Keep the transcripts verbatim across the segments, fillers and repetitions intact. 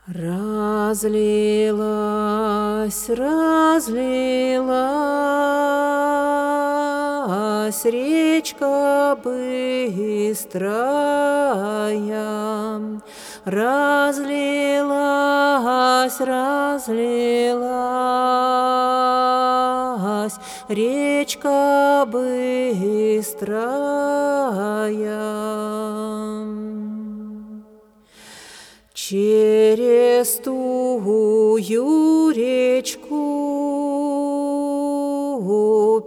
Разлилась, разлилась речка быстрая, разлилась, разлилась речка быстрая. Через тую речку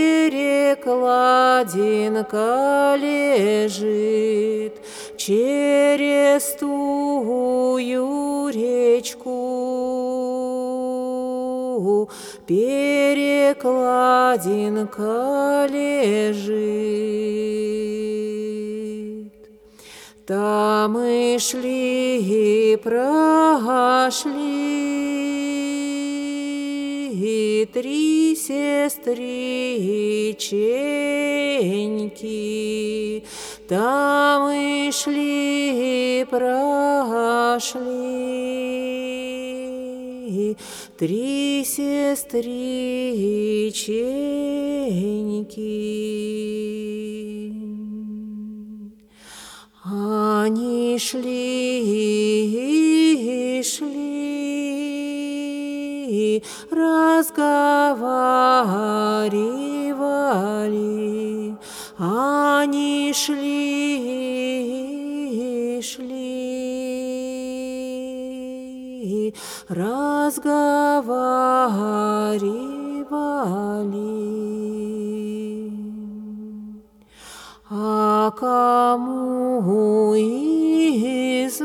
перекладинка лежит, через тую речку перекладинка лежит. Там мы шли, прошли три сестриченьки. Там мы шли, прошли три сестриченьки. Они шли, шли, разговаривали. Они шли, шли, разговаривали. А кому из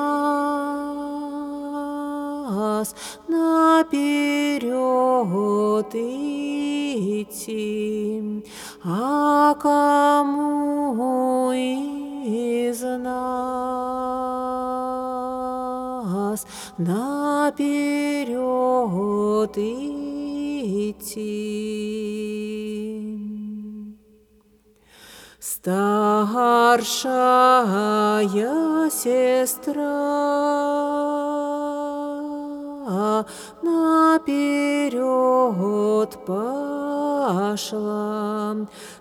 нас наперед идти? А кому из нас наперед идти? Старшая сестра наперед пошла,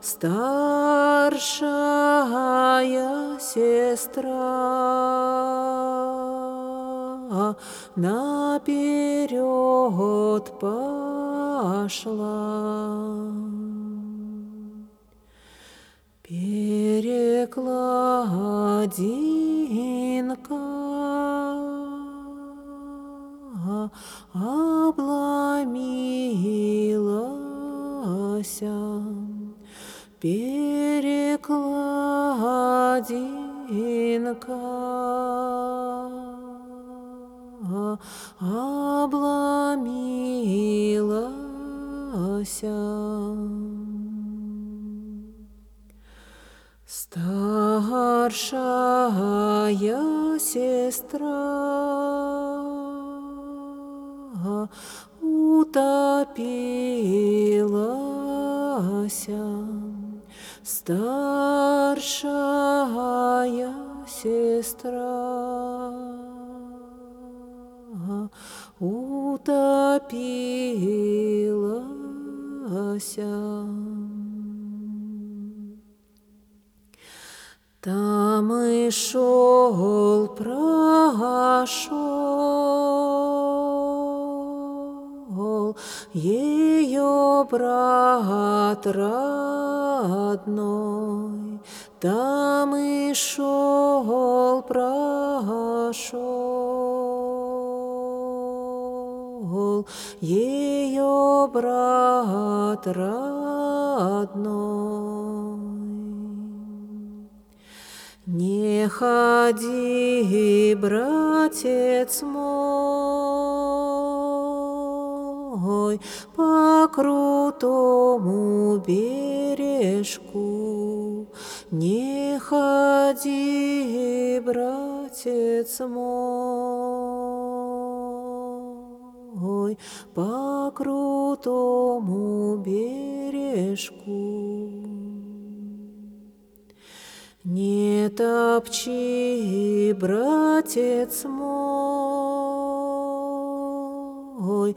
старшая сестра наперед пошла. Перекладинка обломилась, перекладинка обломилась. Старшая сестра утопилась, старшая сестра утопилась. Там и шел, прошел ее брат родной. Там и шел, прошел ее брат родной. Не ходи, братец мой, по крутому бережку. Не ходи, братец мой, по крутому бережку. Не топчи, братец мой, ой,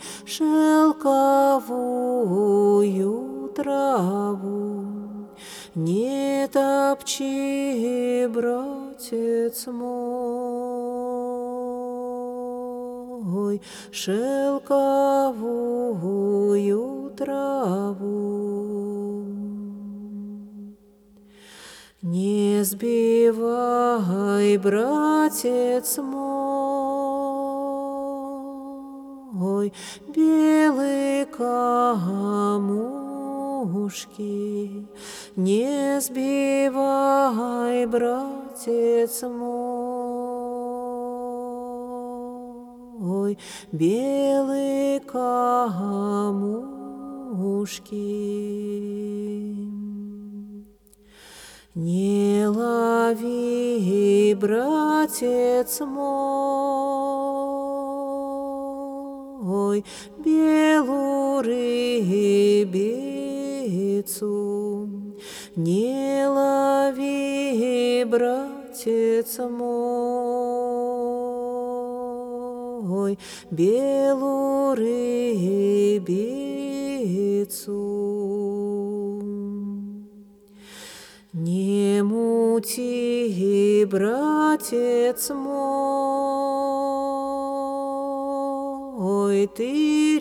шелковую траву. Не топчи, братец мой, шелковую траву. Не сбивай, братец мой, белые камушки. Не сбивай, братец мой, белые камушки. Не лови, братец мой, белую рыбицу. Не лови, братец мой, белую рыбицу. Не мути, братец мой, ты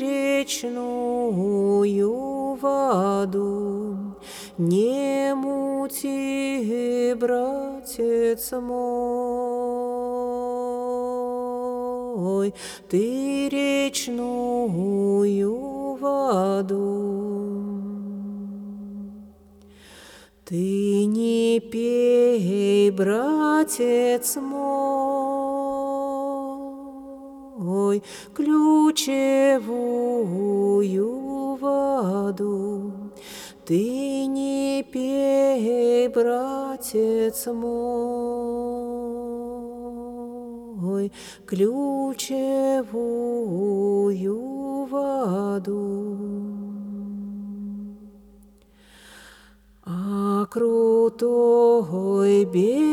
речную воду. Не мути, братец мой, ты речную воду. Ты не пей, братец мой, ключевую воду. Ты не пей, братец мой, ключевую воду. А крутой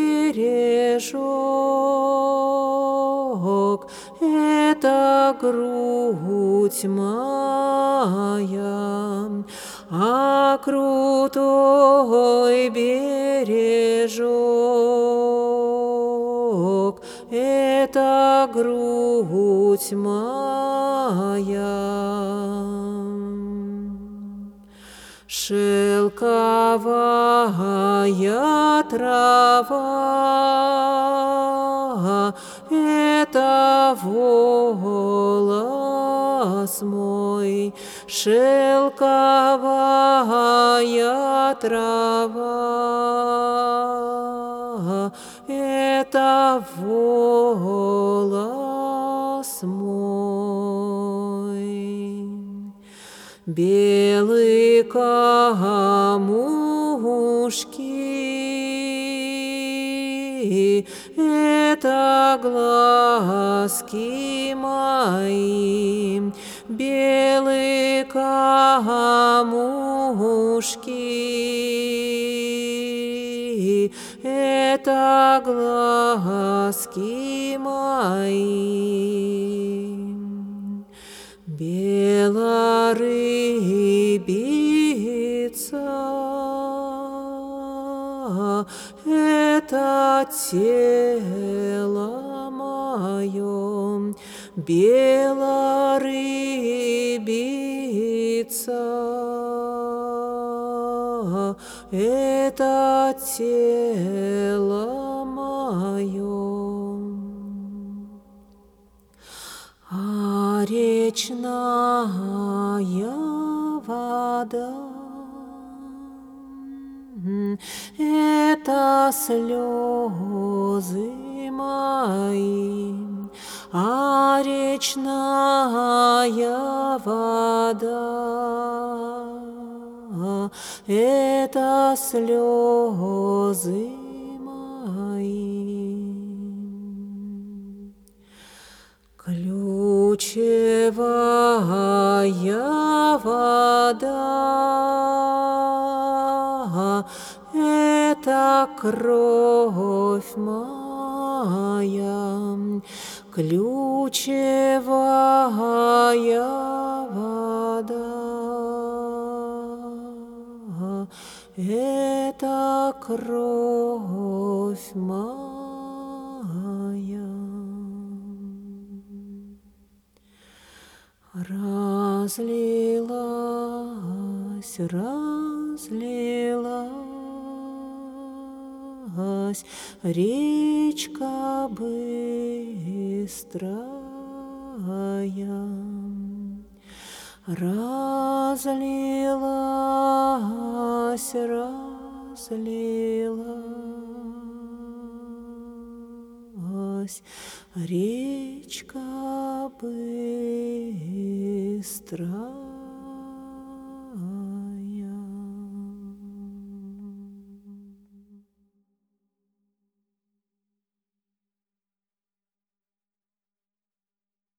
бережок — это грудь моя. А крутой бережок — это грудь моя. Шелковая трава — это волос мой. Шелковая трава — это волос мой. Белые камушки — это глазки мои. Белые камушки — это глазки мои. Белорыбица — это тело мое. Белорыбица — это тело мое. А речная вода — это слезы мои. А речная вода — это слезы мои. Ключевая вода — это кровь моя. ключевая вода. Это кровь моя. Разлилась, разлилась речка быстрая, разлилась, разлилась речка быстрая.